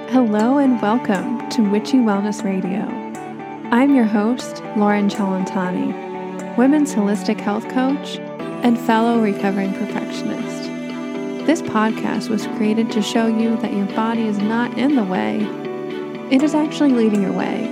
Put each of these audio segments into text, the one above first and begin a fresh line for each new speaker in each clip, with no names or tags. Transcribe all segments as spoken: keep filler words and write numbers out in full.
Hello and welcome to Witchy Wellness Radio. I'm your host, Lauren Chalantani, women's holistic health coach and fellow recovering perfectionist. This podcast was created to show you that your body is not in the way, it is actually leading your way.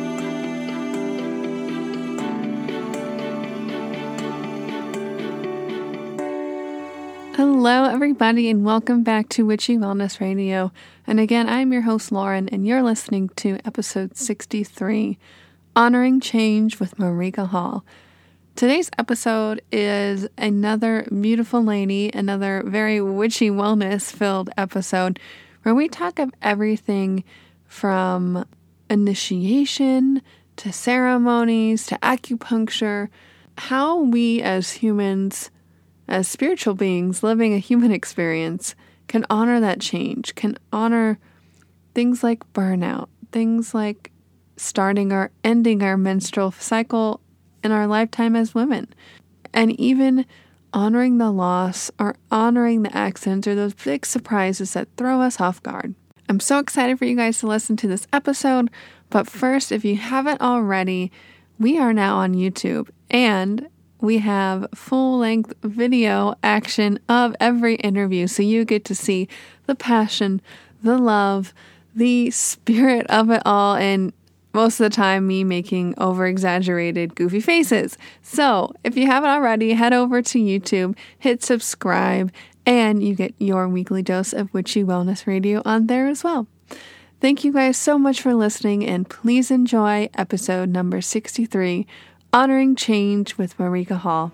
Hello, everybody, and welcome back to Witchy Wellness Radio. And again, I'm your host, Lauren, and you're listening to episode sixty-three, Honoring Change with Marika Hall. Today's episode is another beautiful lady, another very witchy wellness-filled episode where we talk of everything from initiation to ceremonies to acupuncture, how we as humans, as spiritual beings living a human experience, can honor that change, can honor things like burnout, things like starting or ending our menstrual cycle in our lifetime as women, and even honoring the loss or honoring the accidents or those big surprises that throw us off guard. I'm so excited for you guys to listen to this episode, but first, if you haven't already, we are now on YouTube, and we have full-length video action of every interview, so you get to see the passion, the love, the spirit of it all, and most of the time me making over-exaggerated, goofy faces. So if you haven't already, head over to YouTube, hit subscribe, and you get your weekly dose of Witchy Wellness Radio on there as well. Thank you guys so much for listening, and please enjoy episode number sixty-three, Honoring Change with Marika Hall.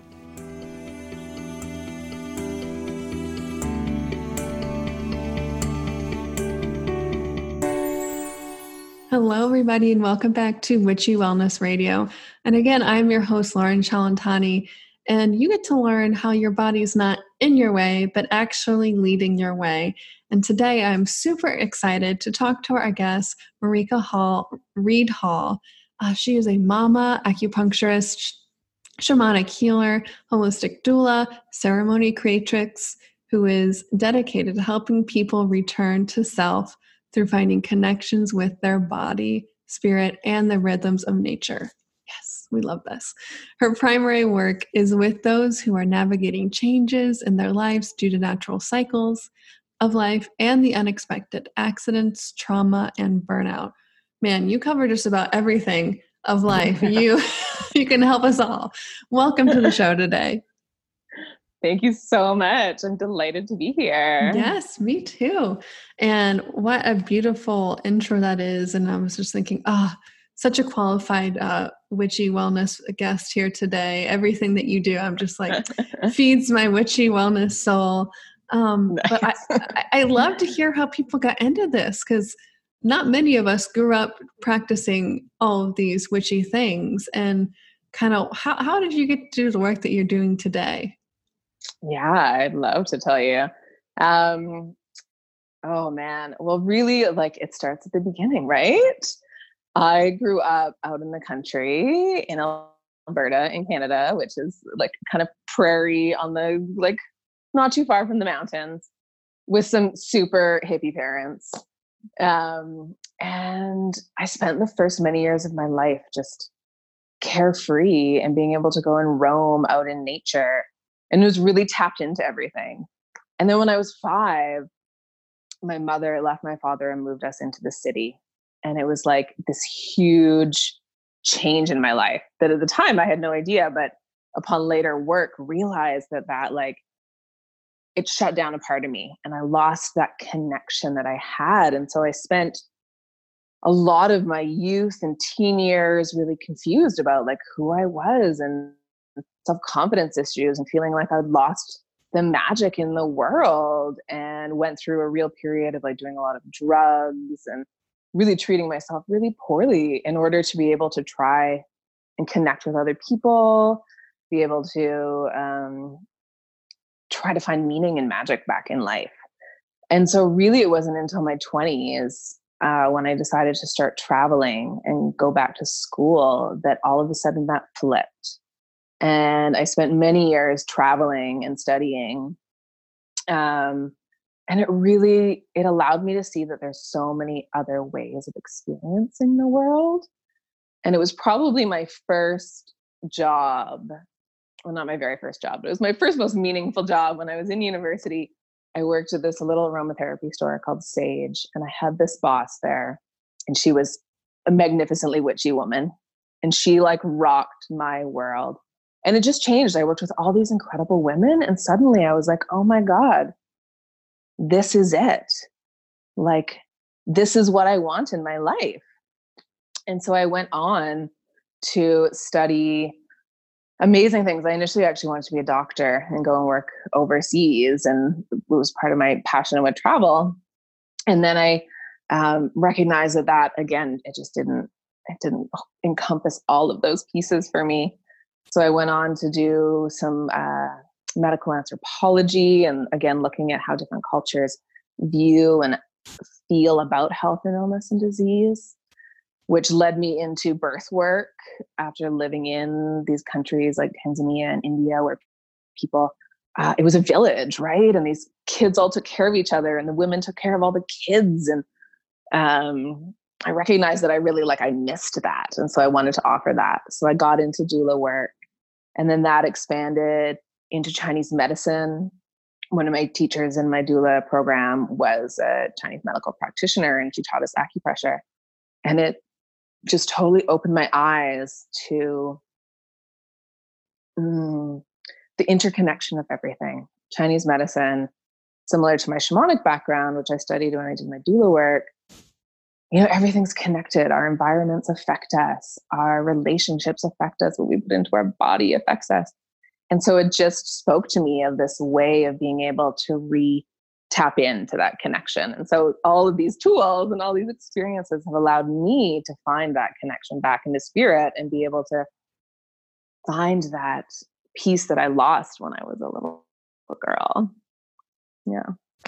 Hello, everybody, and welcome back to Witchy Wellness Radio. And again, I'm your host, Lauren Chalantani, and you get to learn how your body is not in your way, but actually leading your way. And today, I'm super excited to talk to our guest, Marika Hall, Reed Hall. Uh, she is a mama, acupuncturist, shamanic healer, holistic doula, ceremony creatrix, who is dedicated to helping people return to self through finding connections with their body, spirit, and the rhythms of nature. Yes, we love this. Her primary work is with those who are navigating changes in their lives due to natural cycles of life and the unexpected accidents, trauma, and burnout. Man, you cover just about everything of life. You you can help us all. Welcome to the show today.
Thank you so much. I'm delighted to be here.
Yes, me too. And what a beautiful intro that is. And I was just thinking, ah, oh, such a qualified uh, witchy wellness guest here today. Everything that you do, I'm just like, feeds my witchy wellness soul. Um, nice. But I, I, I love to hear how people got into this, because not many of us grew up practicing all of these witchy things. And kind of how, how did you get to do the work that you're doing today?
Yeah, I'd love to tell you. Um, oh man. Well, really, like, it starts at the beginning, right? I grew up out in the country in Alberta in Canada, which is like kind of prairie on the, like, not too far from the mountains, with some super hippie parents. Um, and I spent the first many years of my life just carefree and being able to go and roam out in nature, and was really tapped into everything. And then when I was five, my mother left my father and moved us into the city. And it was like this huge change in my life that at the time I had no idea, but upon later work realized that that like, it shut down a part of me, and I lost that connection that I had. And so I spent a lot of my youth and teen years really confused about like who I was, and self-confidence issues, and feeling like I'd lost the magic in the world, and went through a real period of like doing a lot of drugs and really treating myself really poorly in order to be able to try and connect with other people, be able to, um, try to find meaning and magic back in life. And so really it wasn't until my twenties, uh, when I decided to start traveling and go back to school, that all of a sudden that flipped. And I spent many years traveling and studying. Um, and it really, it allowed me to see that there's so many other ways of experiencing the world. And it was probably my first job. Well, not my very first job, but it was my first most meaningful job when I was in university. I worked at this little aromatherapy store called Sage, and I had this boss there, and she was a magnificently witchy woman, and she like rocked my world. And it just changed. I worked with all these incredible women, and suddenly I was like, oh my God, this is it. Like, this is what I want in my life. And so I went on to study amazing things. I initially actually wanted to be a doctor and go and work overseas, and it was part of my passion with travel. And then I um, recognized that that, again, it just didn't, it didn't encompass all of those pieces for me. So I went on to do some uh, medical anthropology, and again, looking at how different cultures view and feel about health and illness and disease, which led me into birth work after living in these countries like Tanzania and India, where people, uh, it was a village, right? And these kids all took care of each other, and the women took care of all the kids. And um, I recognized that I really, like, I missed that. And so I wanted to offer that. So I got into doula work, and then that expanded into Chinese medicine. One of my teachers in my doula program was a Chinese medical practitioner, and she taught us acupressure. And it just totally opened my eyes to mm, the interconnection of everything. Chinese medicine, similar to my shamanic background, which I studied when I did my doula work, you know, everything's connected. Our environments affect us. Our relationships affect us. What we put into our body affects us. And so it just spoke to me of this way of being able to re tap into that connection. And so all of these tools and all these experiences have allowed me to find that connection back into spirit and be able to find that piece that I lost when I was a little, little girl. Yeah.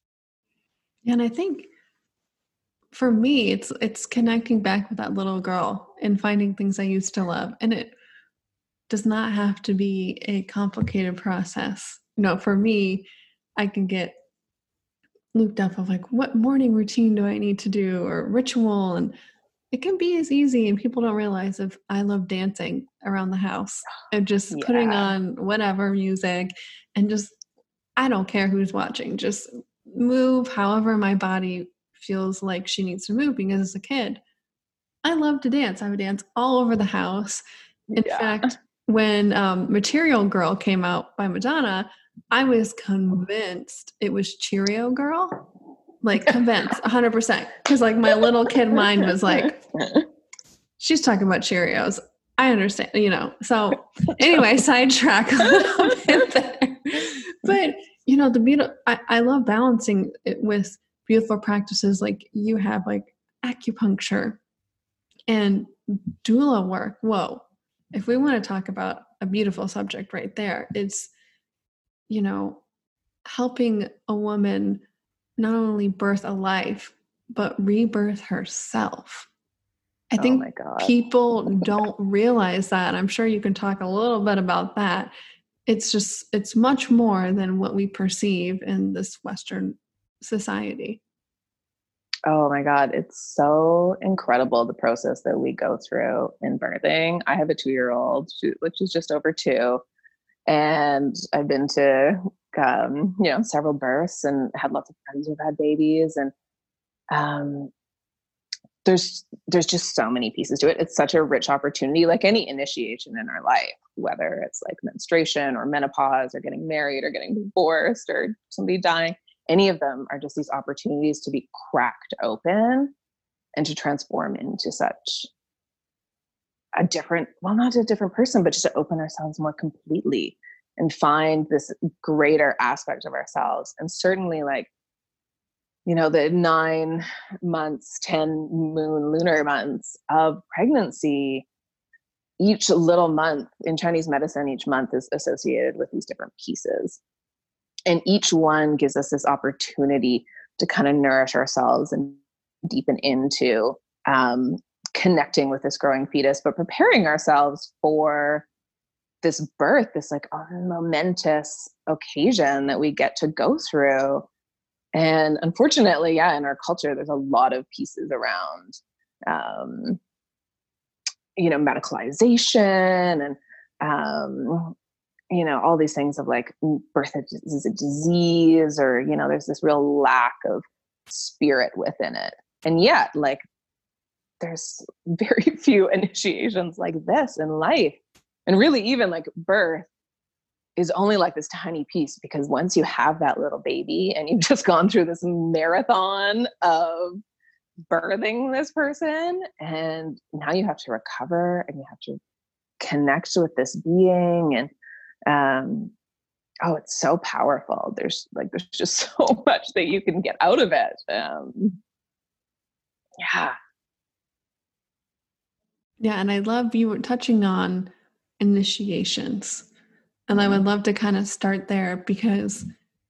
And I think for me, it's it's connecting back with that little girl and finding things I used to love. And it does not have to be a complicated process. You know, for me, I can get looped up of like, what morning routine do I need to do, or ritual? And it can be as easy, and people don't realize, if I love dancing around the house and just yeah. putting on whatever music and just, I don't care who's watching, just move however my body feels like she needs to move. Because as a kid, I love to dance. I would dance all over the house. In yeah. fact, when um, Material Girl came out by Madonna, I was convinced it was Cheerio Girl. Like, convinced, one hundred percent. Because, like, my little kid mind was like, she's talking about Cheerios. I understand, you know. So, anyway, sidetrack a little bit there. But, you know, the beautiful, I, I love balancing it with beautiful practices like you have, like acupuncture and doula work. Whoa. If we want to talk about a beautiful subject right there, it's, you know, helping a woman not only birth a life, but rebirth herself. I think oh my God. People don't realize that. I'm sure you can talk a little bit about that. It's just, it's much more than what we perceive in this Western society.
Oh my God. It's so incredible, the process that we go through in birthing. I have a two-year-old, which is just over two. And I've been to, um, you know, several births and had lots of friends who've had babies. And um, there's there's just so many pieces to it. It's such a rich opportunity, like any initiation in our life, whether it's like menstruation or menopause or getting married or getting divorced or somebody dying. Any of them are just these opportunities to be cracked open and to transform into such a different, well, not a different person, but just to open ourselves more completely and find this greater aspect of ourselves. And certainly, like, you know, the nine months, ten moon lunar months of pregnancy, each little month in Chinese medicine, each month is associated with these different pieces. And each one gives us this opportunity to kind of nourish ourselves and deepen into um, connecting with this growing fetus, but preparing ourselves for this birth, this like momentous occasion that we get to go through. And unfortunately, yeah, in our culture, there's a lot of pieces around, um, you know, medicalization and, um, you know, all these things of like birth is a disease, or, you know, there's this real lack of spirit within it. And yet, like, there's very few initiations like this in life. And really, even like birth is only like this tiny piece, because once you have that little baby and you've just gone through this marathon of birthing this person, and now you have to recover and you have to connect with this being, and um oh, it's so powerful. There's like there's just so much that you can get out of it. Um yeah.
Yeah, and I love you were touching on initiations. And I would love to kind of start there, because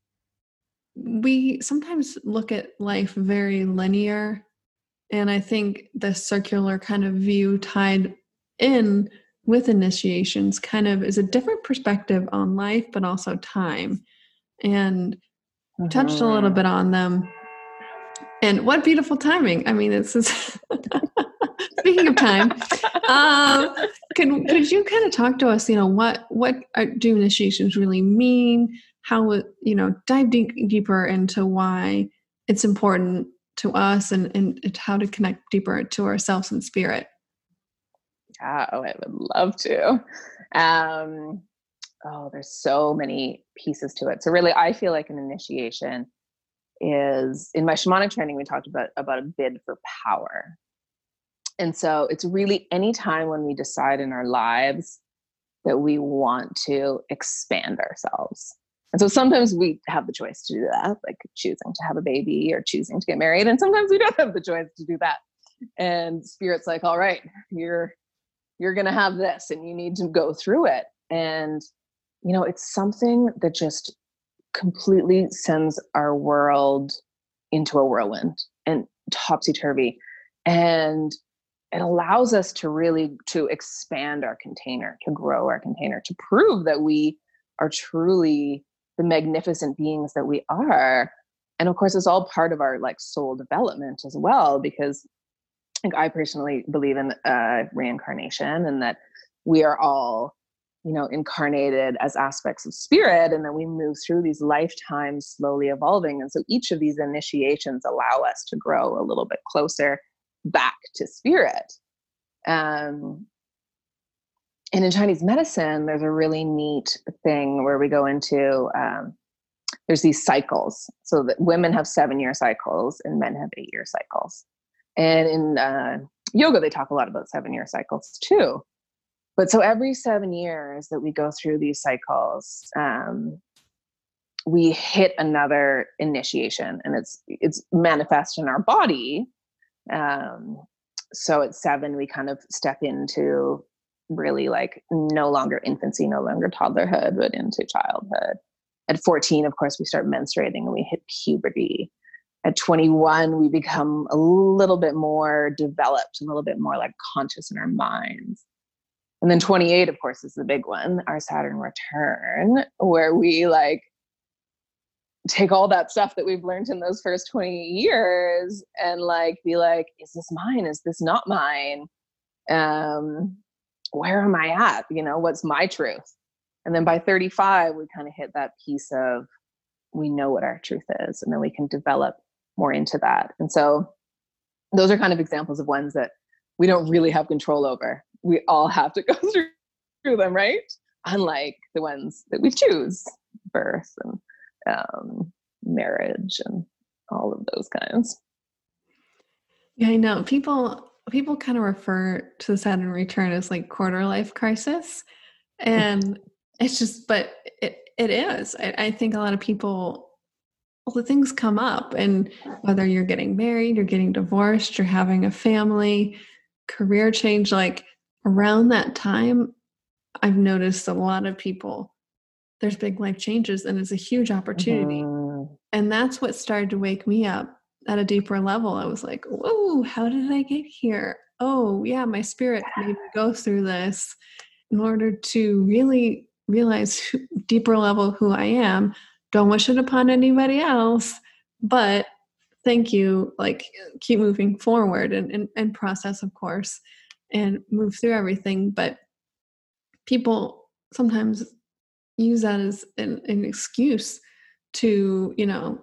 we sometimes look at life very linear. And I think the circular kind of view tied in with initiations kind of is a different perspective on life, but also time. And
Mm-hmm.
touched a little bit on them. And what beautiful timing. I mean, it's, it's speaking of time, um, could, could you kind of talk to us, you know, what, what are, do initiations really mean? How, you know, dive deep, deeper into why it's important to us, and, and how to connect deeper to ourselves and spirit.
Yeah, oh, I would love to. Um, oh, there's so many pieces to it. So really, I feel like an initiation is, in my shamanic training, we talked about, about a bid for power. And so it's really any time when we decide in our lives that we want to expand ourselves. And so sometimes we have the choice to do that, like choosing to have a baby or choosing to get married. And sometimes we don't have the choice to do that. And spirit's like, all right, you're, you're going to have this and you need to go through it. And, you know, it's something that just completely sends our world into a whirlwind and topsy-turvy. And it allows us to really, to expand our container, to grow our container, to prove that we are truly the magnificent beings that we are. And of course, it's all part of our like soul development as well, because I think I personally believe in uh, reincarnation, and that we are all, you know, incarnated as aspects of spirit, and then we move through these lifetimes slowly evolving. And so each of these initiations allow us to grow a little bit closer back to spirit. Um, and in Chinese medicine, there's a really neat thing where we go into, um, there's these cycles. So that women have seven year cycles and men have eight year cycles. And in uh, yoga, they talk a lot about seven year cycles too. But so every seven years that we go through these cycles, um, we hit another initiation, and it's, it's manifest in our body. Um, so at seven, we kind of step into really like no longer infancy, no longer toddlerhood, but into childhood. At fourteen, of course, we start menstruating and we hit puberty. At twenty-one, we become a little bit more developed, a little bit more like conscious in our minds. And then twenty-eight, of course, is the big one, our Saturn return, where we like take all that stuff that we've learned in those first twenty years and like be like, is this mine? Is this not mine? Um, where am I at? You know, what's my truth? And then by thirty-five, we kind of hit that piece of, we know what our truth is, and then we can develop more into that. And so those are kind of examples of ones that we don't really have control over. We all have to go through, through them, right? Unlike the ones that we choose, birth and um, marriage and all of those kinds.
Yeah, I know. People people kind of refer to the Saturn return as like quarter life crisis. And it's just, but it, it is. I, I think a lot of people, all the things come up, and whether you're getting married, you're getting divorced, you're having a family, career change, like around that time, I've noticed a lot of people, there's big life changes, and it's a huge opportunity. Mm-hmm. And that's what started to wake me up at a deeper level. I was like, whoa, how did I get here? Oh yeah, my spirit made me go through this in order to really realize who, deeper level who I am. Don't wish it upon anybody else, but thank you, like keep moving forward and, and, and process, of course, and move through everything. But people sometimes use that as an, an excuse to, you know,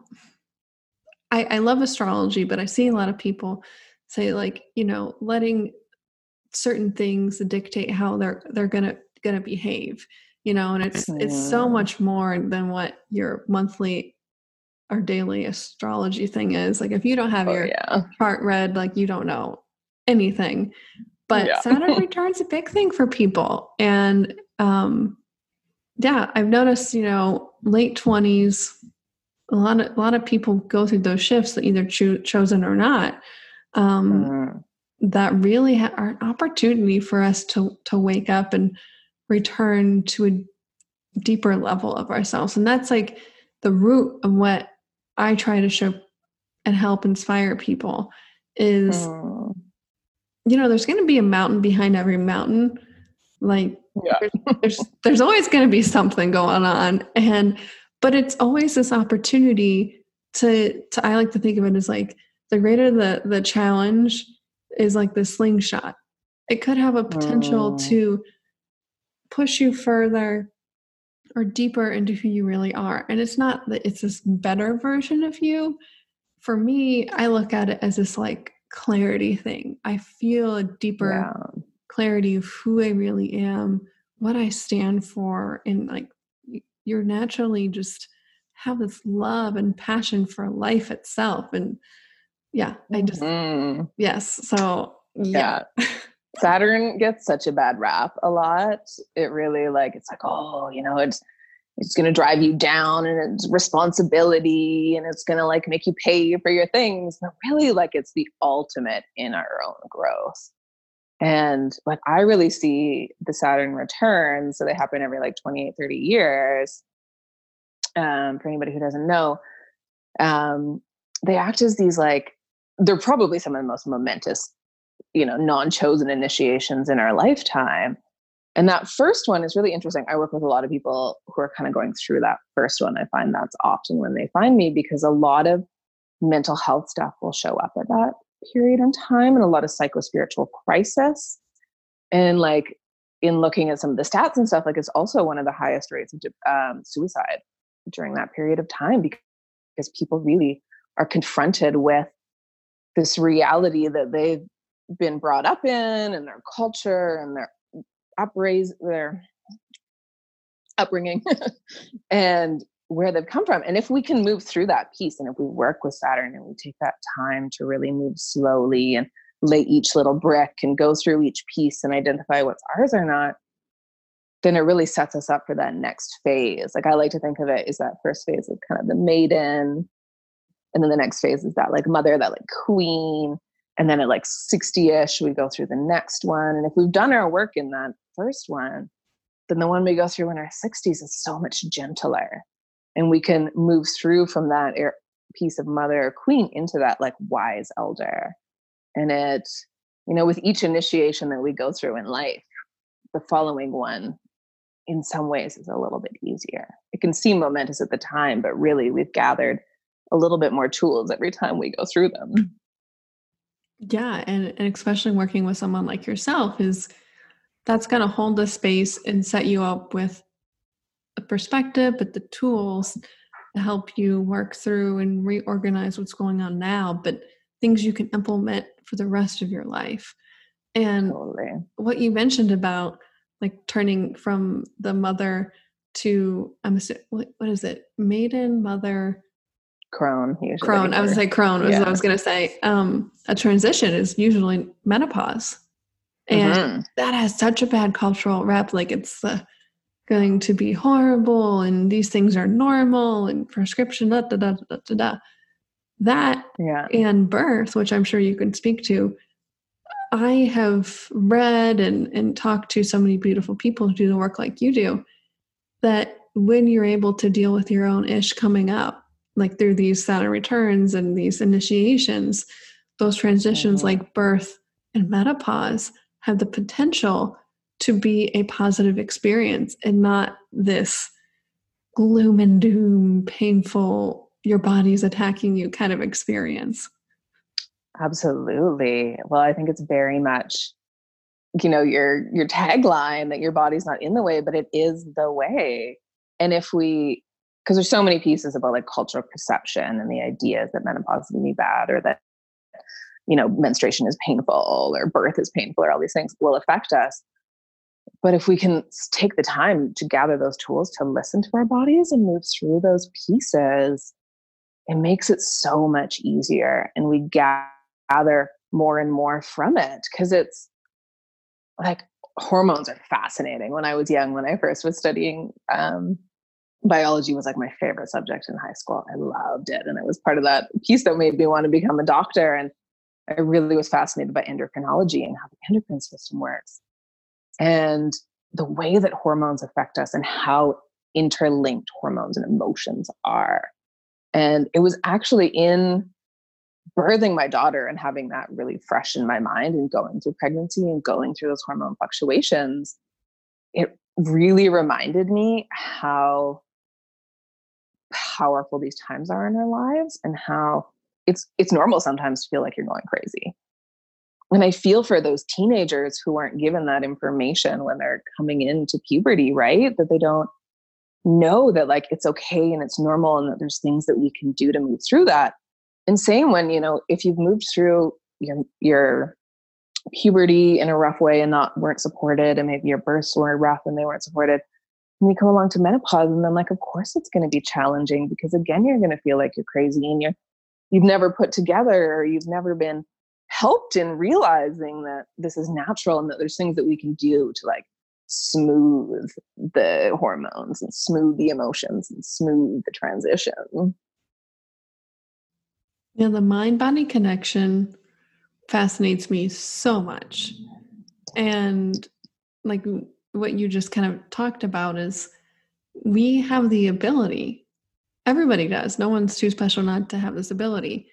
I, I love astrology, but I see a lot of people say like, you know, letting certain things dictate how they're they're gonna gonna behave, you know, and it's it's so
Mm.
much more than what your monthly or daily astrology thing is. Like if you don't have
Oh,
your
yeah.
chart read, like you don't know anything. But
Yeah.
Saturn return's a big thing for people. And um yeah, I've noticed, you know, late twenties, a lot of a lot of people go through those shifts that either cho- chosen or not. Um,
Mm.
that really ha- are an opportunity for us to to wake up and return to a deeper level of ourselves, and that's like the root of what I try to show and help inspire people is,
Mm.
you know, there's going to be a mountain behind every mountain. Like
Yeah.
there's there's, there's always going to be something going on, and but it's always this opportunity to to I like to think of it as like the greater the the challenge is like the slingshot. It could have a potential
Mm.
to push you further or deeper into who you really are. And it's not that it's this better version of you. For me, I look at it as this like clarity thing. I feel a deeper
Yeah.
clarity of who I really am, what I stand for, and like you're naturally just have this love and passion for life itself. And yeah, I just
Mm.
yes. So yeah.
Yeah. Saturn gets such a bad rap a lot. It really like, it's like, oh, you know, it's, it's going to drive you down and it's responsibility and it's going to like make you pay for your things. But really like it's the ultimate in our own growth. And like, I really see the Saturn returns. So they happen every like twenty-eight, thirty years. Um, for anybody who doesn't know, um, they act as these like, they're probably some of the most momentous, you know, non-chosen initiations in our lifetime. And that first one is really interesting. I work with a lot of people who are kind of going through that first one. I find that's often when they find me because a lot of mental health stuff will show up at that period in time and a lot of psychospiritual crisis. And like in looking at some of the stats and stuff, like it's also one of the highest rates of um, suicide during that period of time because people really are confronted with this reality that they've been brought up in and their culture and their upraise their upbringing and where they've come from. And if we can move through that piece and if we work with Saturn and we take that time to really move slowly and lay each little brick and go through each piece and identify what's ours or not, then it really sets us up for that next phase. Like I like to think of it as that first phase is kind of the maiden. And then the next phase is that like mother, that like queen. And then at like sixty-ish, we go through the next one. And if we've done our work in that first one, then the one we go through in our sixties is so much gentler. And we can move through from that air, piece of mother or queen into that like wise elder. And it, you know, with each initiation that we go through in life, the following one in some ways is a little bit easier. It can seem momentous at the time, but really we've gathered a little bit more tools every time we go through them.
Yeah. And, and especially working with someone like yourself is that's going to hold the space and set you up with a perspective, but the tools to help you work through and reorganize what's going on now, but things you can implement for the rest of your life. And
Totally.
what you mentioned about like turning from the mother to, I'm assuming, what, what is it? Maiden, mother,
Crone. Usually
crone. I would say crone was
yeah.
what I was going to say. Um, a transition is usually menopause. And
mm-hmm.
that has such a bad cultural rep. Like it's uh, going to be horrible and these things are normal and prescription, da, da, da, da, da, da. That
yeah.
and birth, which I'm sure you can speak to. I have read and, and talked to so many beautiful people who do the work like you do, that when you're able to deal with your own ish coming up, like through these Saturn returns and these initiations, those transitions
mm-hmm.
like birth and menopause have the potential to be a positive experience and not this gloom and doom, painful your body's attacking you kind of experience.
Absolutely. Well, I think it's very much, you know, your your tagline that your body's not in the way, but it is the way. And if we, because there's so many pieces about like cultural perception and the ideas that menopause is going to be bad, or that, you know, menstruation is painful or birth is painful, or all these things will affect us. But if we can take the time to gather those tools to listen to our bodies and move through those pieces, it makes it so much easier. And we gather more and more from it, because it's like hormones are fascinating. When I was young, when I first was studying, um, biology was like my favorite subject in high school. I loved it. And it was part of that piece that made me want to become a doctor. And I really was fascinated by endocrinology and how the endocrine system works, and the way that hormones affect us and how interlinked hormones and emotions are. And it was actually in birthing my daughter and having that really fresh in my mind and going through pregnancy and going through those hormone fluctuations, it really reminded me how powerful these times are in our lives, and how it's it's normal sometimes to feel like you're going crazy. And I feel for those teenagers who aren't given that information when they're coming into puberty, right? That they don't know that like it's okay and it's normal, and that there's things that we can do to move through that. And same when, you know, if you've moved through your your puberty in a rough way and not weren't supported, and maybe your births were rough and they weren't supported, and you come along to menopause, and then like, of course it's going to be challenging, because again, you're going to feel like you're crazy, and you're you've never put together, or you've never been helped in realizing that this is natural, and that there's things that we can do to like smooth the hormones and smooth the emotions and smooth the transition.
Yeah, the mind-body connection fascinates me so much. And like what you just kind of talked about is we have the ability, everybody does, no one's too special not to have this ability,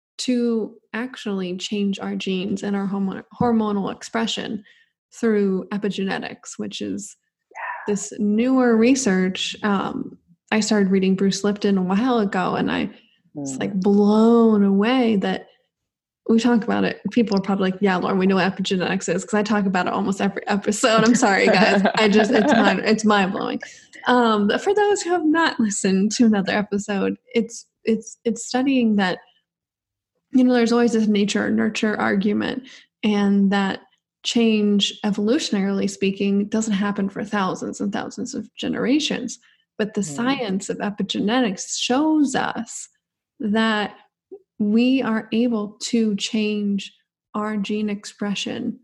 to actually change our genes and our hormon- hormonal expression through epigenetics, which is this newer research. Um, I started reading Bruce Lipton a while ago, and I was like blown away that we talk about it. People are probably like, yeah, Lauren, we know what epigenetics is, because I talk about it almost every episode. I'm sorry, guys. I just, it's mind, it's mind blowing. Um, but for those who have not listened to another episode, it's, it's, it's studying that, you know, there's always this nature or nurture argument, and that change, evolutionarily speaking, doesn't happen for thousands and thousands of generations. But the mm. science of epigenetics shows us that we are able to change our gene expression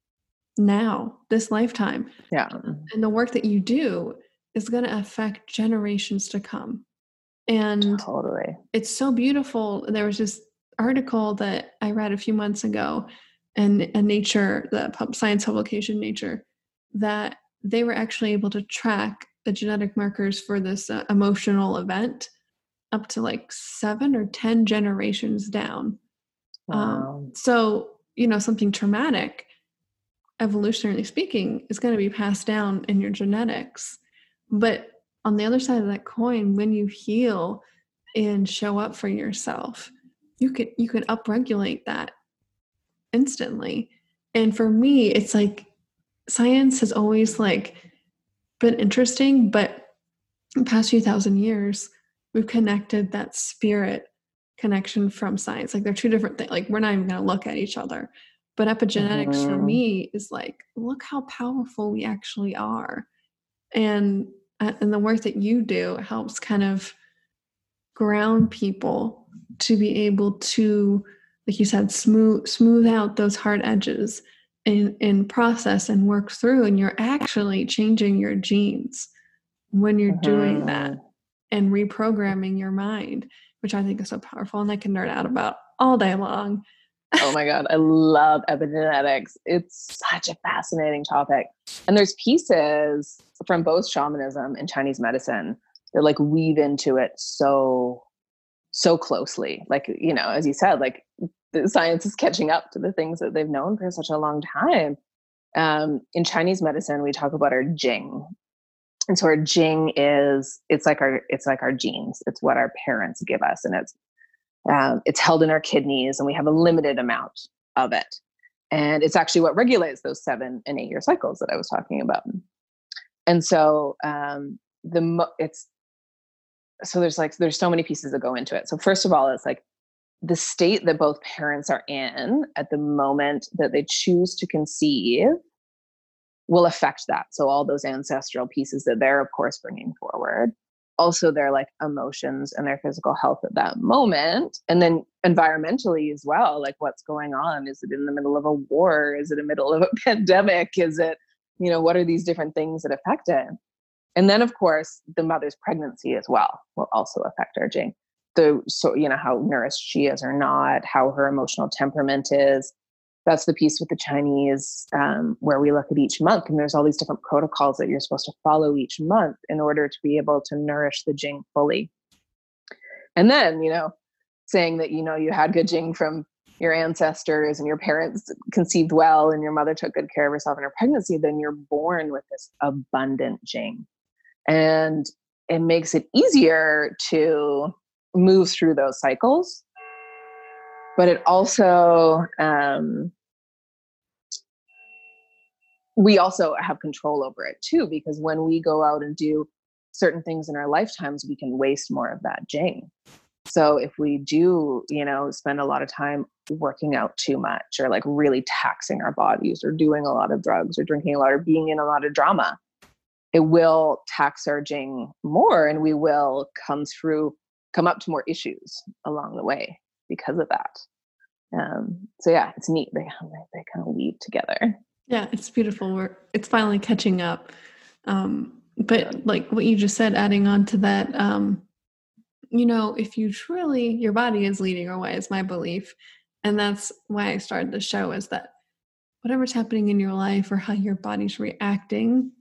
now, this lifetime.
Yeah.
And the work that you do is going to affect generations to come. And
totally,
it's so beautiful. There was this article that I read a few months ago in a Nature, the science publication Nature, that they were actually able to track the genetic markers for this uh, emotional event up to like seven or ten generations down.
Wow.
Um, so, you know, something traumatic, evolutionarily speaking, is going to be passed down in your genetics. But on the other side of that coin, when you heal and show up for yourself, you could you can upregulate that instantly. And for me, it's like science has always like been interesting, but in the past few thousand years, we've connected that spirit connection from science. Like they're two different things. Like we're not even going to look at each other. But epigenetics mm-hmm. for me is like, look how powerful we actually are. And and the work that you do helps kind of ground people to be able to, like you said, smooth smooth out those hard edges and, and process and work through. And you're actually changing your genes when you're mm-hmm. doing that and reprogramming your mind, which I think is so powerful. And I can nerd out about all day long.
Oh my God, I love epigenetics. It's such a fascinating topic. And there's pieces from both shamanism and Chinese medicine that like weave into it so, so closely. Like, you know, as you said, like the science is catching up to the things that they've known for such a long time. Um, in Chinese medicine, we talk about our Jing. And so our Jing is, it's like our, it's like our genes. It's what our parents give us. And it's, um, it's held in our kidneys and we have a limited amount of it. And it's actually what regulates those seven and eight year cycles that I was talking about. And so, um, the, mo- it's, so there's like, there's so many pieces that go into it. So first of all, it's like the state that both parents are in at the moment that they choose to conceive will affect that. So all those ancestral pieces that they're of course bringing forward, also their like emotions and their physical health at that moment. And then environmentally as well, like what's going on? Is it in the middle of a war? Is it in the middle of a pandemic? Is it, you know, what are these different things that affect it? And then of course the mother's pregnancy as well will also affect our Jing. The, so, you know, how nourished she is or not, how her emotional temperament is. That's the piece with the Chinese, um, where we look at each month and there's all these different protocols that you're supposed to follow each month in order to be able to nourish the Jing fully. And then, you know, saying that, you know, you had good Jing from your ancestors and your parents conceived well and your mother took good care of herself in her pregnancy, then you're born with this abundant Jing. And it makes it easier to move through those cycles. But it also, um, we also have control over it too, because when we go out and do certain things in our lifetimes, we can waste more of that Jing. So if we do, you know, spend a lot of time working out too much or like really taxing our bodies or doing a lot of drugs or drinking a lot or being in a lot of drama, it will tax our Jing more and we will come through, come up to more issues along the way because of that. Um, so yeah, it's neat. They, they kind of weave together.
Yeah, it's beautiful. We're, it's finally catching up. Um, but like what you just said, adding on to that, um, you know, if you truly, your body is leading your way is my belief. And that's why I started the show, is that whatever's happening in your life or how your body's reacting,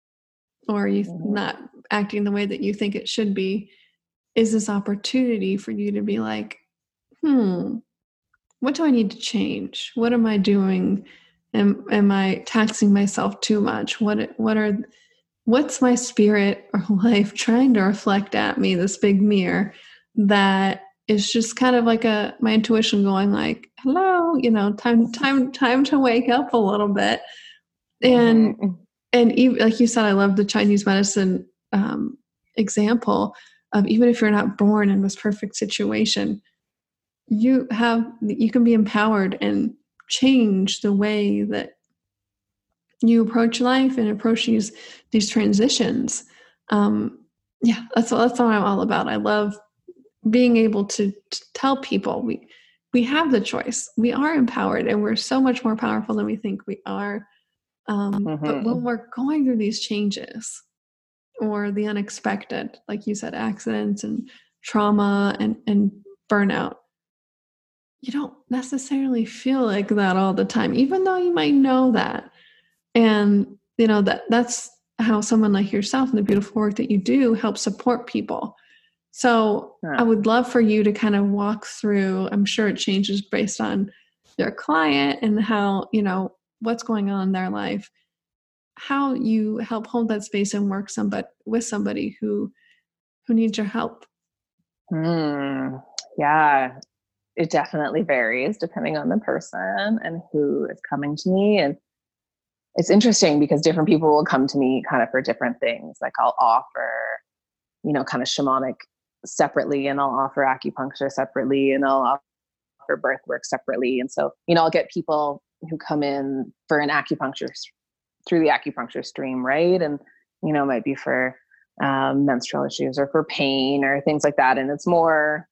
or you mm-hmm. not acting the way that you think it should be, is this opportunity for you to be like, hmm, what do I need to change? What am I doing? Am, am I taxing myself too much? What, what are, what's my spirit or life trying to reflect at me, this big mirror that is just kind of like a, my intuition going like, hello, you know, time, time, time to wake up a little bit. And, mm-hmm. and even, like you said, I love the Chinese medicine um, example of even if you're not born in this perfect situation, you have, you can be empowered and change the way that you approach life and approach these, these transitions. Um, yeah, that's, that's what I'm all about. I love being able to, to tell people we, we have the choice. We are empowered and we're so much more powerful than we think we are. Um, mm-hmm. But when we're going through these changes or the unexpected, like you said, accidents and trauma and, and burnout, you don't necessarily feel like that all the time, even though you might know that. And, you know, that that's how someone like yourself and the beautiful work that you do helps support people. So yeah. I would love for you to kind of walk through, I'm sure it changes based on your client and how, you know, what's going on in their life, how you help hold that space and work somebody with somebody who, who needs your help.
Mm, yeah. It definitely varies depending on the person and who is coming to me. And it's interesting because different people will come to me kind of for different things. Like I'll offer, you know, kind of shamanic separately, and I'll offer acupuncture separately, and I'll offer birth work separately. And so, you know, I'll get people who come in for an acupuncture through the acupuncture stream, right? And, you know, it might be for um, menstrual issues or for pain or things like that. And it's more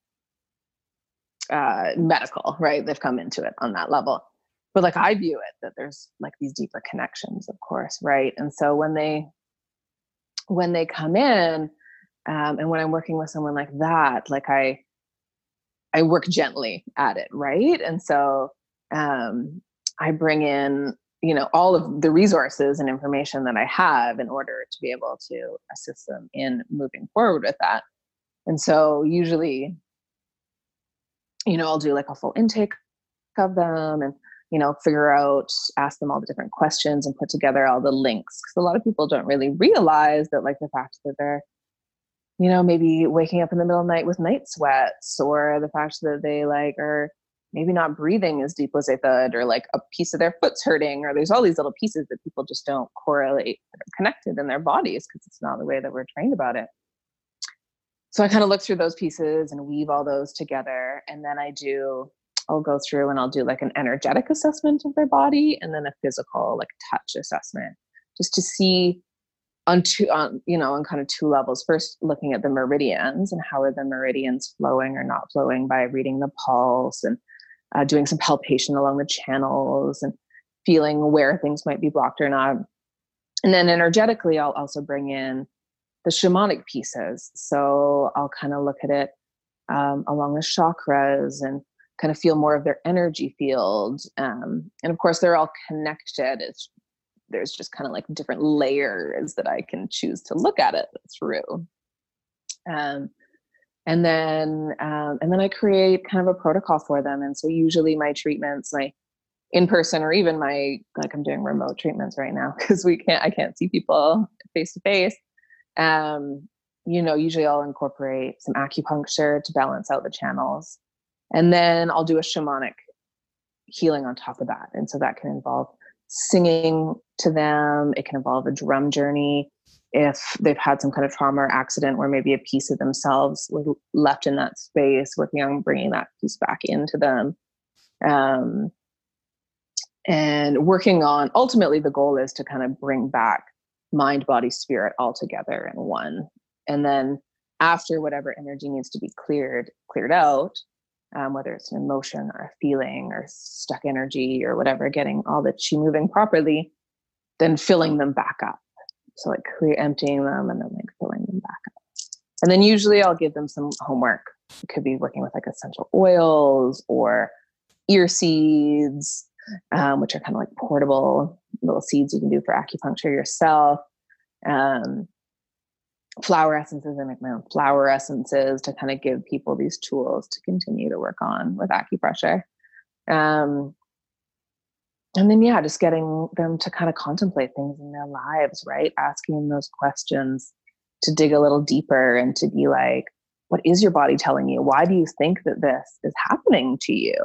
uh, medical, right? They've come into it on that level. But like I view it that there's like these deeper connections, of course, right? And so when they when they come in, um, and when I'm working with someone like that, like I I work gently at it, right? And so um, I bring in, you know, all of the resources and information that I have in order to be able to assist them in moving forward with that. And so usually, you know, I'll do like a full intake of them and you know, figure out, ask them all the different questions and put together all the links. Because a lot of people don't really realize that, like, the fact that they're, you know, maybe waking up in the middle of the night with night sweats, or the fact that they like are maybe not breathing as deep as they could, or like a piece of their foot's hurting, or there's all these little pieces that people just don't correlate that are connected in their bodies because it's not the way that we're trained about it. So I kind of look through those pieces and weave all those together. And then I do, I'll go through and I'll do like an energetic assessment of their body, and then a physical, like, touch assessment, just to see on two, on, you know, on kind of two levels. First, looking at the meridians and how are the meridians flowing or not flowing by reading the pulse and uh, doing some palpation along the channels and feeling where things might be blocked or not. And then energetically, I'll also bring in the shamanic pieces. So I'll kind of look at it um, along the chakras and kind of feel more of their energy field. Um, and of course, they're all connected. It's, there's just kind of like different layers that I can choose to look at it through. Um, and then, um, and then I create kind of a protocol for them. And so usually my treatments, my in-person, or even my, like, I'm doing remote treatments right now because we can't, I can't see people face to face. Um, you know, usually I'll incorporate some acupuncture to balance out the channels. And then I'll do a shamanic healing on top of that. And so that can involve singing to them. It can involve a drum journey if they've had some kind of trauma or accident where maybe a piece of themselves was left in that space, working on bringing that piece back into them. Um, and working on, ultimately the goal is to kind of bring back mind, body, spirit all together in one. And then after whatever energy needs to be cleared, cleared out, um, whether it's an emotion or a feeling or stuck energy or whatever, getting all the chi moving properly, then filling them back up. So like clear, emptying them and then like filling them back up. And then usually I'll give them some homework. It could be working with like essential oils or ear seeds, um, which are kind of like portable little seeds you can do for acupuncture yourself. Um, flower essences, I make my own flower essences to kind of give people these tools to continue to work on with acupressure. Um, and then, yeah, just getting them to kind of contemplate things in their lives, right? Asking them those questions to dig a little deeper and to be like, what is your body telling you? Why do you think that this is happening to you?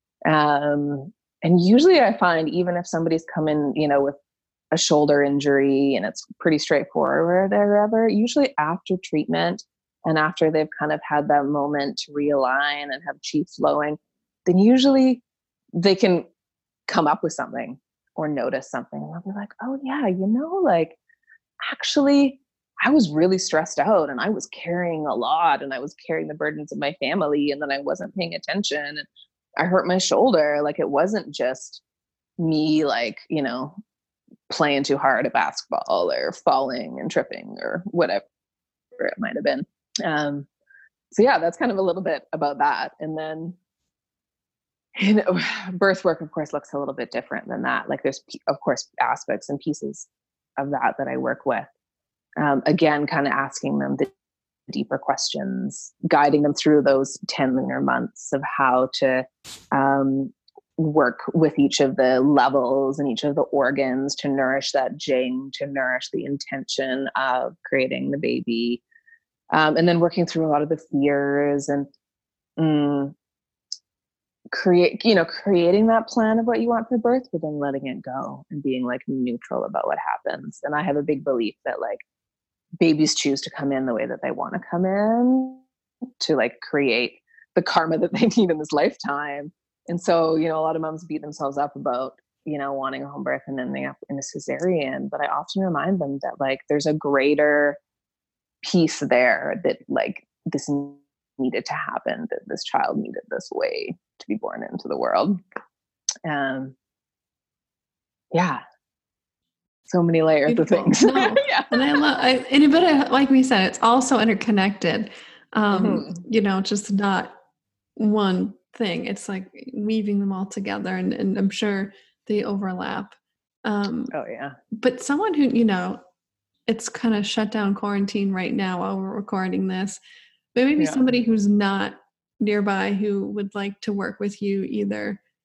Um, and usually I find, even if somebody's come in, you know, with a shoulder injury and it's pretty straightforward or whatever, usually after treatment and after they've kind of had that moment to realign and have chi flowing, then usually they can come up with something or notice something. And I'll be like, oh yeah, you know, like actually I was really stressed out and I was carrying a lot and I was carrying the burdens of my family, and then I wasn't paying attention and I hurt my shoulder. Like it wasn't just me, like, you know, playing too hard at basketball or falling and tripping or whatever it might have been. Um, so yeah, that's kind of a little bit about that. And then, you know, birth work, of course, looks a little bit different than that. Like there's, of course, aspects and pieces of that that I work with. Um, again, kind of asking them the deeper questions, guiding them through those ten lunar months of how to um, work with each of the levels and each of the organs to nourish that jing, to nourish the intention of creating the baby. Um, and then working through a lot of the fears and mm, create, you know, creating that plan of what you want for birth, but then letting it go and being like neutral about what happens. And I have a big belief that like babies choose to come in the way that they want to come in to like create the karma that they need in this lifetime. And so, you know, a lot of moms beat themselves up about, you know, wanting a home birth and ending up in a cesarean. But I often remind them that like there's a greater piece there, that like this needed to happen, that this child needed this way to be born into the world. Um, yeah. So many layers Beautiful. Of things.
No.
Yeah.
And I love, I, and but I, like we said, it's also interconnected. Um, mm-hmm. You know, just not one thing. It's like weaving them all together, and, and I'm sure they overlap. Um,
oh yeah.
But someone who, you know, it's kind of shut down quarantine right now while we're recording this, but maybe yeah. somebody who's not nearby who would like to work with you either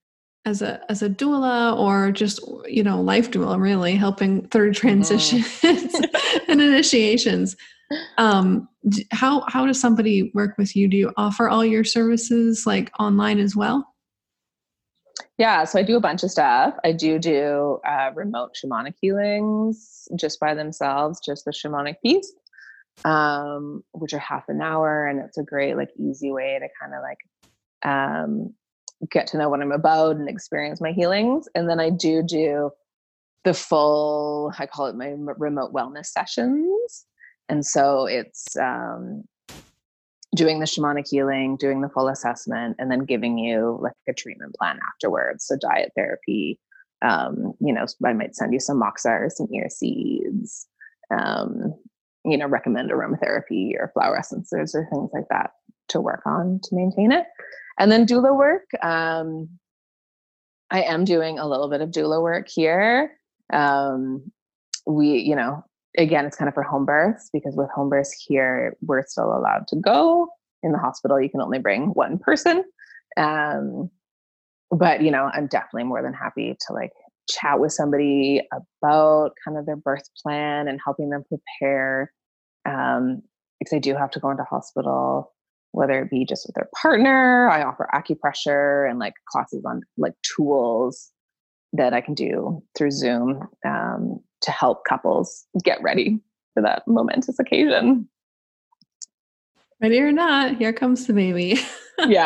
as a as a doula or just, you know, life doula, really helping through transitions mm. and initiations. Um, how how does somebody work with you? Do you offer all your services like online as well?
Yeah, so I do a bunch of stuff. I do do uh, remote shamanic healings just by themselves, just the shamanic piece, um, which are half an hour, and it's a great, like, easy way to kind of like um, get to know what I'm about and experience my healings. And then I do do the full, I call it my remote wellness sessions, and so it's um, doing the shamanic healing, doing the full assessment, and then giving you like a treatment plan afterwards. So diet therapy, um, you know, I might send you some moxa or some ear seeds, um, you know, recommend aromatherapy or flower essences or things like that to work on to maintain it. And then doula work. Um, I am doing a little bit of doula work here. Um, we, you know, again, it's kind of for home births, because with home births here, we're still allowed to go. In the hospital, you can only bring one person. Um, but, you know, I'm definitely more than happy to like chat with somebody about kind of their birth plan and helping them prepare. Um, because they do have to go into hospital, whether it be just with their partner. I offer acupressure and like classes on like tools that I can do through Zoom, um, to help couples get ready for that momentous occasion.
Ready or not, here comes the baby.
Yeah.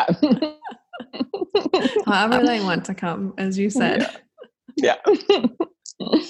However they want to come, as you said.
Yeah. yeah.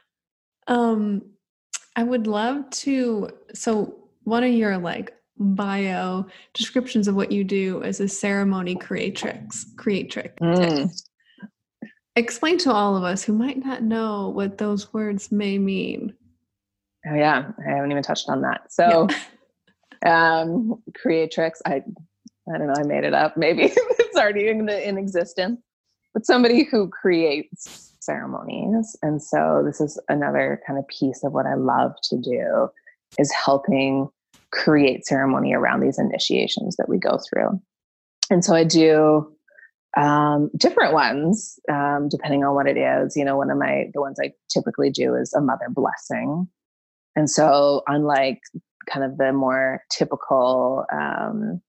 um, I would love to, so one of your like bio descriptions of what you do as a ceremony creatrix, creatrix. Mm. Explain to all of us who might not know what those words may mean.
Oh yeah, I haven't even touched on that. So, yeah. um, creatrix, I, I don't know, I made it up. Maybe it's already in, the, in existence, but somebody who creates ceremonies. And so this is another kind of piece of what I love to do, is helping create ceremony around these initiations that we go through. And so I do um, different ones, um, depending on what it is. You know, one of my, the ones I typically do is a mother blessing. And so unlike kind of the more typical um,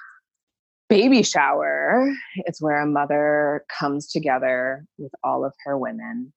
baby shower, it's where a mother comes together with all of her women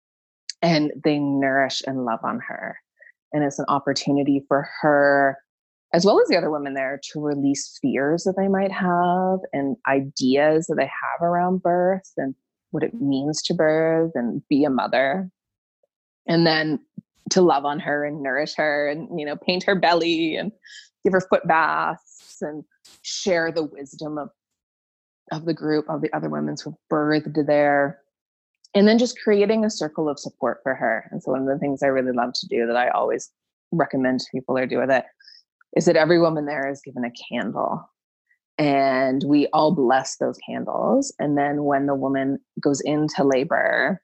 and they nourish and love on her. And it's an opportunity for her, as well as the other women there, to release fears that they might have and ideas that they have around birth and what it means to birth and be a mother. And then to love on her and nourish her and, you know, paint her belly and give her foot baths and share the wisdom of, of the group, of the other women who've birthed there. And then just creating a circle of support for her. And so one of the things I really love to do, that I always recommend to people or do with it, is that every woman there is given a candle. And we all bless those candles. And then when the woman goes into labor,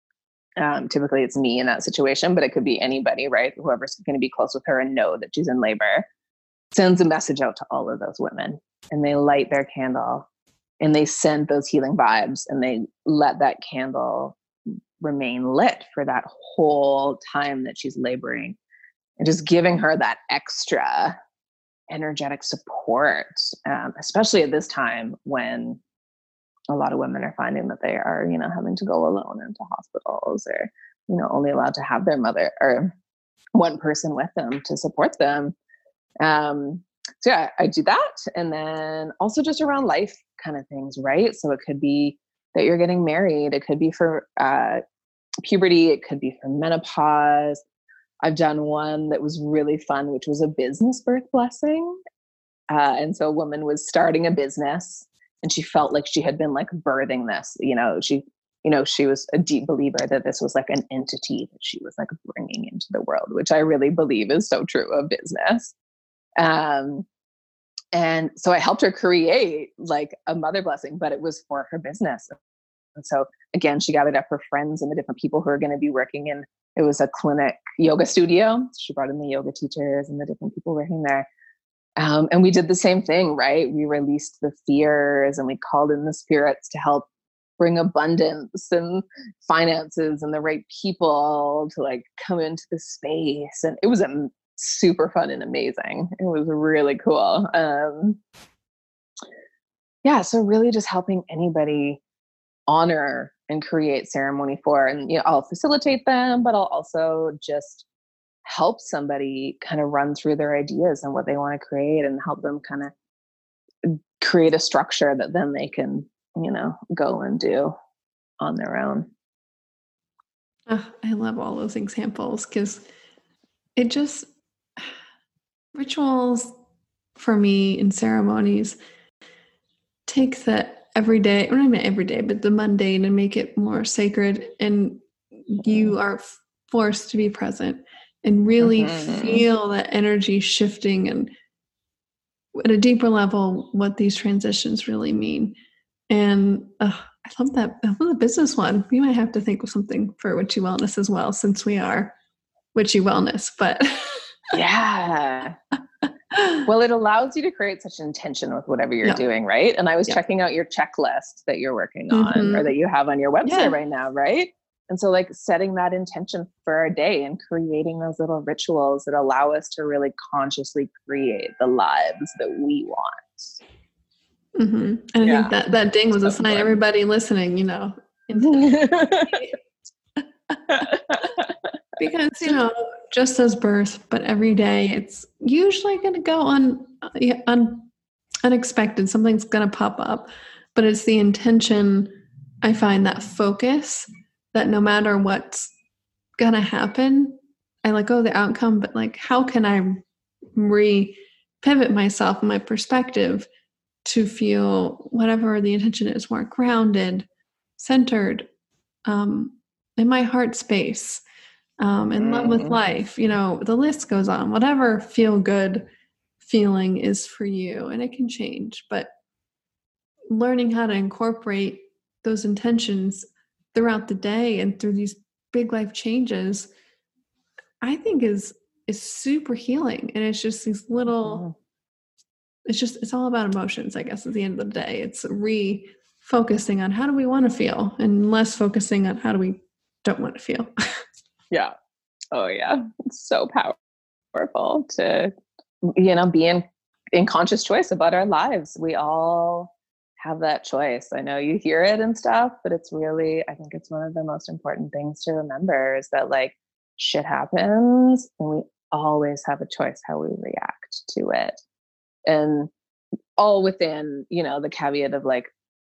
um, typically it's me in that situation, but it could be anybody, right? Whoever's going to be close with her and know that she's in labor, sends a message out to all of those women, and they light their candle and they send those healing vibes, and they let that candle remain lit for that whole time that she's laboring, and just giving her that extra energetic support, um, especially at this time when a lot of women are finding that they are, you know, having to go alone into hospitals, or, you know, only allowed to have their mother or one person with them to support them. Um, so yeah, I do that. And then also just around life kind of things, right? So it could be that you're getting married. It could be for uh, puberty. It could be for menopause. I've done one that was really fun, which was a business birth blessing. Uh, and so a woman was starting a business and she felt like she had been like birthing this, you know, she, you know, she was a deep believer that this was like an entity that she was like bringing into the world, which I really believe is so true of business. Um, and so I helped her create like a mother blessing, but it was for her business. And so again, she gathered up her friends and the different people who are going to be working in, it was a clinic yoga studio. She brought in the yoga teachers and the different people working there. Um, and we did the same thing, right? We released the fears and we called in the spirits to help bring abundance and finances and the right people to like come into the space. And it was a super fun and amazing. It was really cool. Um, yeah. So really just helping anybody honor and create ceremony for, and, you know, I'll facilitate them, but I'll also just help somebody kind of run through their ideas and what they want to create and help them kind of create a structure that then they can, you know, go and do on their own.
Oh, I love all those examples because it just, rituals for me in ceremonies take the everyday, or not even every day, but the mundane and make it more sacred. And you are forced to be present and really mm-hmm. feel that energy shifting and at a deeper level what these transitions really mean. And uh, I love that. I love the business one. We might have to think of something for Witchy Wellness as well, since we are Witchy Wellness. But
yeah. Well, it allows you to create such intention with whatever you're yeah. doing, right? And I was yeah. checking out your checklist that you're working on mm-hmm. or that you have on your website yeah. right now, right? And so like setting that intention for our day and creating those little rituals that allow us to really consciously create the lives that we want.
Mm-hmm. And I yeah. think that that ding was so a sign, important. Everybody listening, you know. Because, you know, just as birth, but every day it's usually going to go on un, unexpected. Something's going to pop up, but it's the intention. I find that focus that no matter what's going to happen, I let go of the outcome, but like, how can I re pivot myself and my perspective to feel whatever the intention is more grounded, centered, um, in my heart space. Um, in love with life, you know, the list goes on, whatever feel good feeling is for you, and it can change, but learning how to incorporate those intentions throughout the day and through these big life changes, I think is, is super healing. And it's just these little, it's just, it's all about emotions, I guess, at the end of the day. It's refocusing on how do we want to feel and less focusing on how do we don't want to feel.
Yeah. Oh yeah. It's so powerful to, you know, be in, in conscious choice about our lives. We all have that choice. I know you hear it and stuff, but it's really, I think it's one of the most important things to remember is that like shit happens and we always have a choice how we react to it. And all within, you know, the caveat of like,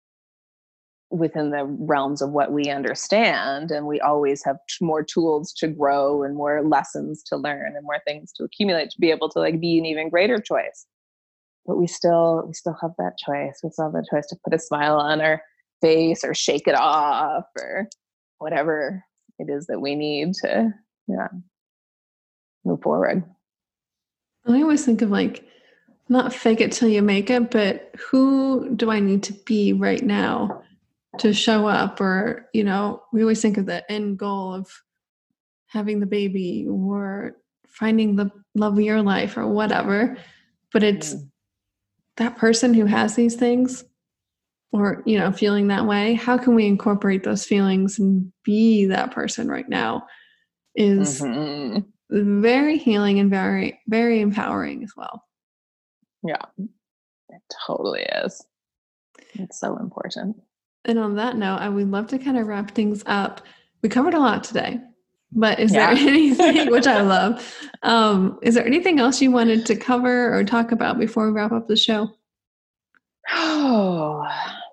within the realms of what we understand, and we always have t- more tools to grow and more lessons to learn and more things to accumulate to be able to like be an even greater choice. But we still we still have that choice. We still have that choice to put a smile on our face or shake it off or whatever it is that we need to yeah move forward.
I always think of like not fake it till you make it, but who do I need to be right now to show up? Or, you know, we always think of the end goal of having the baby or finding the love of your life or whatever. But it's mm. that person who has these things or, you know, feeling that way. How can we incorporate those feelings and be that person right now is mm-hmm. very healing and very, very empowering as well.
Yeah, it totally is. It's so important.
And on that note, I would love to kind of wrap things up. We covered a lot today, but is yeah. there anything, which I love, um, is there anything else you wanted to cover or talk about before we wrap up the show?
Oh,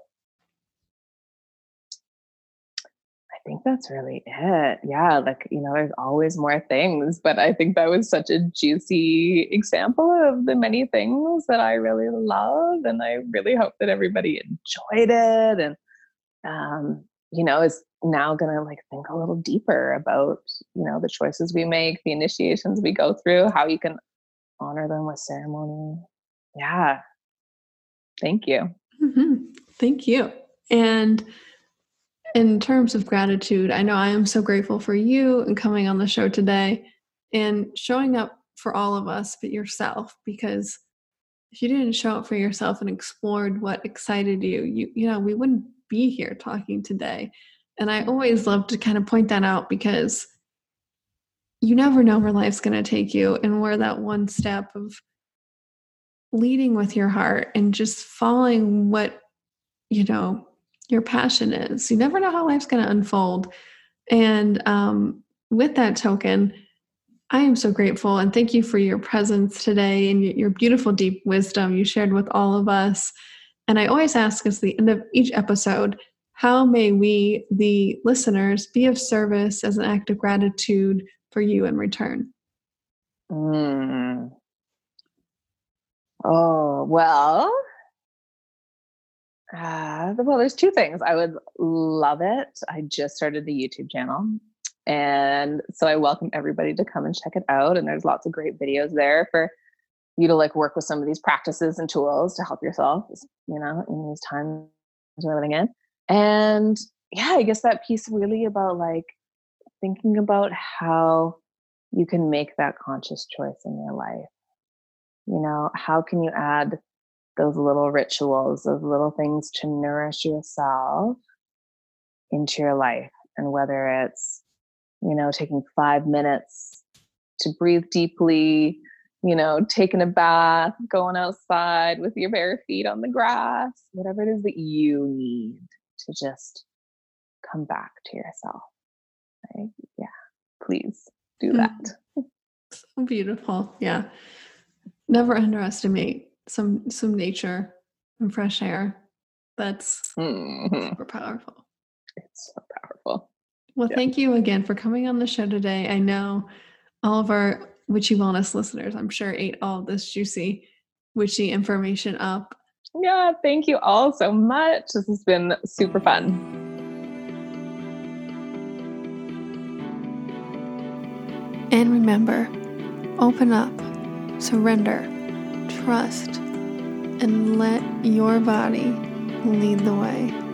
I think that's really it. Yeah, like, you know, there's always more things, but I think that was such a juicy example of the many things that I really love. And I really hope that everybody enjoyed it. And um, you know, is now going to like think a little deeper about, you know, the choices we make, the initiations we go through, how you can honor them with ceremony. Yeah. Thank you.
Mm-hmm. Thank you. And in terms of gratitude, I know I am so grateful for you and coming on the show today and showing up for all of us, but yourself, because if you didn't show up for yourself and explored what excited you, you, you know, we wouldn't be here talking today. And I always love to kind of point that out because you never know where life's going to take you and where that one step of leading with your heart and just following what, you know, your passion is. You never know how life's going to unfold. And um, with that token, I am so grateful and thank you for your presence today and your beautiful, deep wisdom you shared with all of us. And I always ask at the end of each episode, how may we, the listeners, be of service as an act of gratitude for you in return?
Mm. Oh, well, uh, well, there's two things. I would love it. I just started the YouTube channel. And so I welcome everybody to come and check it out. And there's lots of great videos there for you to like work with some of these practices and tools to help yourself, you know, in these times we're living in. And yeah, I guess that piece really about like thinking about how you can make that conscious choice in your life. You know, how can you add those little rituals, those little things to nourish yourself into your life? And whether it's, you know, taking five minutes to breathe deeply, you know, taking a bath, going outside with your bare feet on the grass, whatever it is that you need to just come back to yourself. Right? Yeah, please do that.
Mm-hmm. So beautiful. Yeah. Never underestimate some some nature and fresh air. That's mm-hmm. super powerful.
It's so powerful.
Well, yeah. Thank you again for coming on the show today. I know all of our Witchy Wellness listeners, I'm sure, ate all this juicy, witchy information up.
Yeah, thank you all so much. This has been super fun.
And remember, open up, surrender, trust, and let your body lead the way.